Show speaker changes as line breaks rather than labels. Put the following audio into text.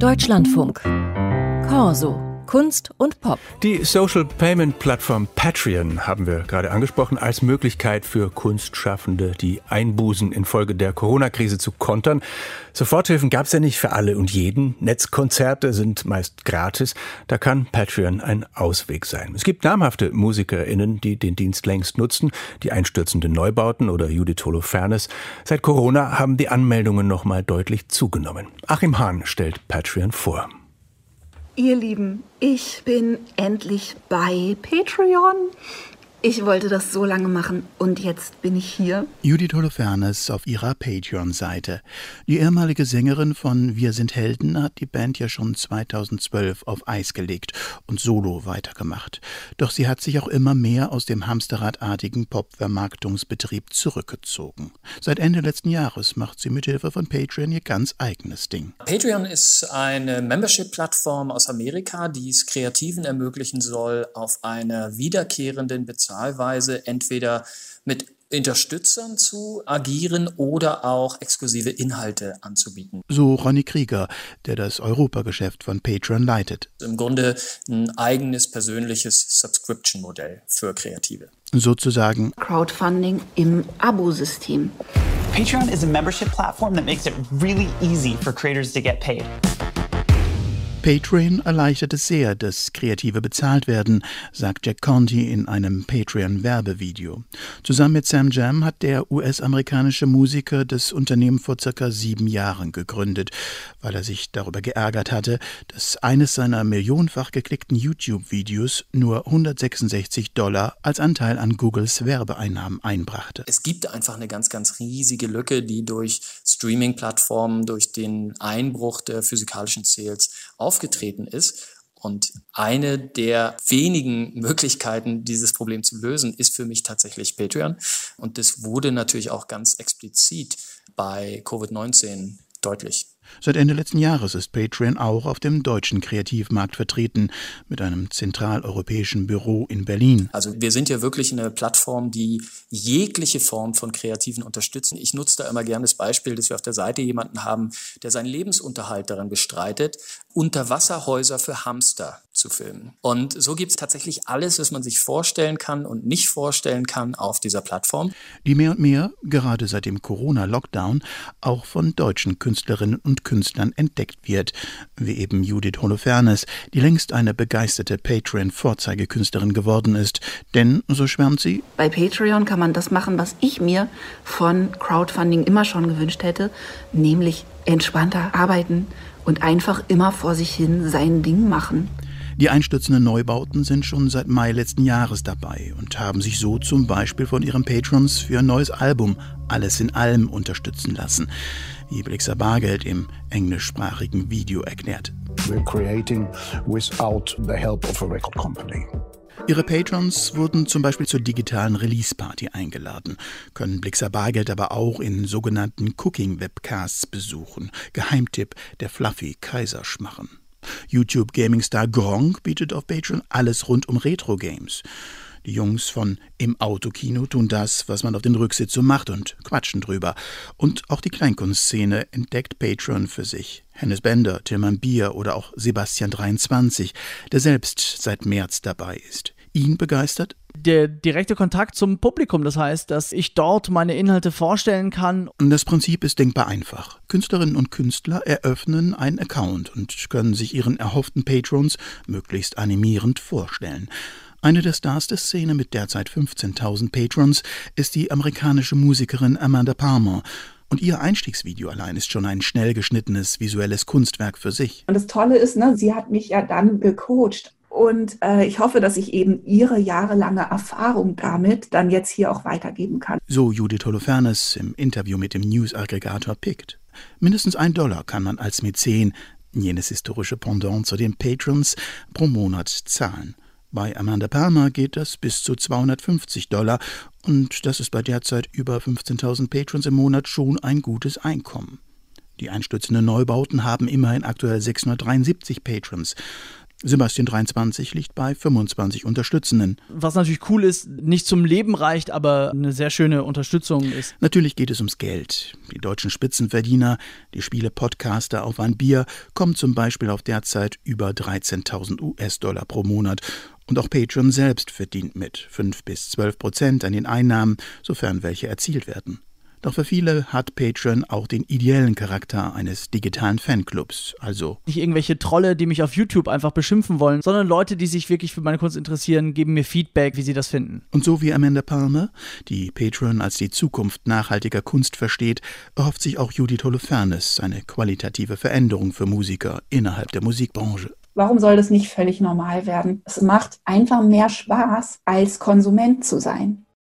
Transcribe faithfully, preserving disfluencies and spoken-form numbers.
Deutschlandfunk. Corso. Kunst und Pop.
Die Social Payment Plattform Patreon haben wir gerade angesprochen, als Möglichkeit für Kunstschaffende, die Einbußen infolge der Corona-Krise zu kontern. Soforthilfen gab es ja nicht für alle und jeden. Netzkonzerte sind meist gratis. Da kann Patreon ein Ausweg sein. Es gibt namhafte MusikerInnen, die den Dienst längst nutzen. Die einstürzenden Neubauten oder Judith Holofernes. Seit Corona haben die Anmeldungen noch mal deutlich zugenommen. Achim Hahn stellt Patreon vor.
Ihr Lieben, ich bin endlich bei Patreon. Ich wollte das so lange machen und jetzt bin ich hier.
Judith Holofernes auf ihrer Patreon-Seite. Die ehemalige Sängerin von Wir sind Helden hat die Band ja schon zweitausendzwölf auf Eis gelegt und solo weitergemacht. Doch sie hat sich auch immer mehr aus dem hamsterradartigen Pop-Vermarktungsbetrieb zurückgezogen. Seit Ende letzten Jahres macht sie mithilfe von Patreon ihr ganz eigenes Ding.
Patreon ist eine Membership-Plattform aus Amerika, die es Kreativen ermöglichen soll, auf einer wiederkehrenden Bezahlung Bezahlweise entweder mit Unterstützern zu agieren oder auch exklusive Inhalte anzubieten.
So Ronny Krieger, der das Europageschäft von Patreon leitet.
Im Grunde ein eigenes persönliches Subscription-Modell für Kreative.
Sozusagen
Crowdfunding im Abo-System.
Patreon is a membership platform that makes it really easy for creators to get paid.
Patreon erleichtert es sehr, dass Kreative bezahlt werden, sagt Jack Conti in einem Patreon-Werbevideo. Zusammen mit Sam Jam hat der U S-amerikanische Musiker das Unternehmen vor circa sieben Jahren gegründet, weil er sich darüber geärgert hatte, dass eines seiner millionenfach geklickten YouTube-Videos nur hundertsechsundsechzig Dollar als Anteil an Googles Werbeeinnahmen einbrachte.
Es gibt einfach eine ganz, ganz riesige Lücke, die durch Streaming-Plattformen, durch den Einbruch der physikalischen Sales aufgetreten ist. Und eine der wenigen Möglichkeiten, dieses Problem zu lösen, ist für mich tatsächlich Patreon. Und das wurde natürlich auch ganz explizit bei Covid neunzehn deutlich.
Seit Ende letzten Jahres ist Patreon auch auf dem deutschen Kreativmarkt vertreten, mit einem zentraleuropäischen Büro in Berlin.
Also wir sind ja wirklich eine Plattform, die jegliche Form von Kreativen unterstützen. Ich nutze da immer gerne das Beispiel, dass wir auf der Seite jemanden haben, der seinen Lebensunterhalt daran bestreitet, Unterwasserhäuser für Hamster zu filmen. Und so gibt es tatsächlich alles, was man sich vorstellen kann und nicht vorstellen kann auf dieser Plattform.
Die mehr und mehr, gerade seit dem Corona-Lockdown, auch von deutschen Künstlerinnen und Künstlern entdeckt wird, wie eben Judith Holofernes, die längst eine begeisterte Patreon-Vorzeigekünstlerin geworden ist. Denn, so schwärmt sie,
bei Patreon kann man das machen, was ich mir von Crowdfunding immer schon gewünscht hätte, nämlich entspannter arbeiten und einfach immer vor sich hin sein Ding machen.
Die einstürzenden Neubauten sind schon seit Mai letzten Jahres dabei und haben sich so zum Beispiel von ihren Patrons für ein neues Album Alles in allem unterstützen lassen, wie Blixa Bargeld im englischsprachigen Video erklärt.
We're creating without the help of a record company.
Ihre Patrons wurden zum Beispiel zur digitalen Release-Party eingeladen, können Blixa Bargeld aber auch in sogenannten Cooking-Webcasts besuchen. Geheimtipp der Fluffy Kaiserschmarren. YouTube-Gaming-Star Gronkh bietet auf Patreon alles rund um Retro-Games. Die Jungs von Im Autokino tun das, was man auf den Rücksitz so macht und quatschen drüber. Und auch die Kleinkunstszene entdeckt Patreon für sich. Hennes Bender, Tilman Bier oder auch Sebastian dreiundzwanzig, der selbst seit März dabei ist. Ihn begeistert
der direkte Kontakt zum Publikum, das heißt, dass ich dort meine Inhalte vorstellen kann.
Das Prinzip ist denkbar einfach. Künstlerinnen und Künstler eröffnen einen Account und können sich ihren erhofften Patrons möglichst animierend vorstellen. Eine der Stars der Szene mit derzeit fünfzehntausend Patrons ist die amerikanische Musikerin Amanda Palmer. Und ihr Einstiegsvideo allein ist schon ein schnell geschnittenes visuelles Kunstwerk für sich.
Und das Tolle ist, ne, sie hat mich ja dann gecoacht. Und äh, ich hoffe, dass ich eben ihre jahrelange Erfahrung damit dann jetzt hier auch weitergeben kann.
So Judith Holofernes im Interview mit dem News-Aggregator Pict. Mindestens ein Dollar kann man als Mäzen, jenes historische Pendant zu den Patrons, pro Monat zahlen. Bei Amanda Palmer geht das bis zu zweihundertfünfzig Dollar und das ist bei derzeit über fünfzehntausend Patrons im Monat schon ein gutes Einkommen. Die einstürzenden Neubauten haben immerhin aktuell sechshundertdreiundsiebzig Patrons. Sebastian dreiundzwanzig liegt bei fünfundzwanzig Unterstützenden.
Was natürlich cool ist, nicht zum Leben reicht, aber eine sehr schöne Unterstützung ist.
Natürlich geht es ums Geld. Die deutschen Spitzenverdiener, die Spiele-Podcaster auf ein Bier, kommen zum Beispiel auf derzeit über dreizehntausend U S-Dollar pro Monat. Und auch Patreon selbst verdient mit fünf bis zwölf Prozent an den Einnahmen, sofern welche erzielt werden. Doch für viele hat Patreon auch den ideellen Charakter eines digitalen Fanclubs, also
nicht irgendwelche Trolle, die mich auf YouTube einfach beschimpfen wollen, sondern Leute, die sich wirklich für meine Kunst interessieren, geben mir Feedback, wie sie das finden.
Und so wie Amanda Palmer, die Patreon als die Zukunft nachhaltiger Kunst versteht, erhofft sich auch Judith Holofernes eine qualitative Veränderung für Musiker innerhalb der Musikbranche.
Warum soll das nicht völlig normal werden? Es macht einfach mehr Spaß, als Konsument zu sein.